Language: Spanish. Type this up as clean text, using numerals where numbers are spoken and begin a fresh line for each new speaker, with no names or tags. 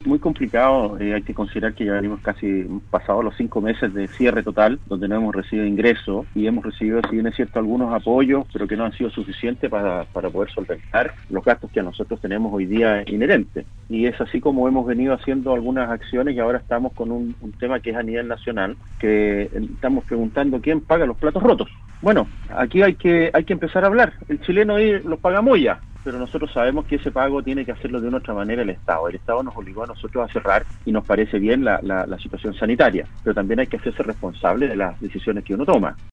muy complicado. Hay que considerar que ya venimos casi pasados los 5 meses de cierre total, donde no hemos recibido ingresos y hemos recibido, si bien es cierto, algunos apoyos, pero que no han sido suficientes para poder solventar los gastos que nosotros tenemos hoy día inherentes. Y es así como hemos venido haciendo algunas acciones y ahora estamos con un tema que es a nivel nacional, que estamos preguntando quién paga los platos rotos. Bueno, aquí hay que empezar a hablar. El chileno ahí lo pagamos ya, pero nosotros sabemos que ese pago tiene que hacerlo de una otra manera el Estado. El Estado nos obligó a nosotros a cerrar y nos parece bien la situación sanitaria, pero también hay que hacerse responsable de las decisiones que uno toma.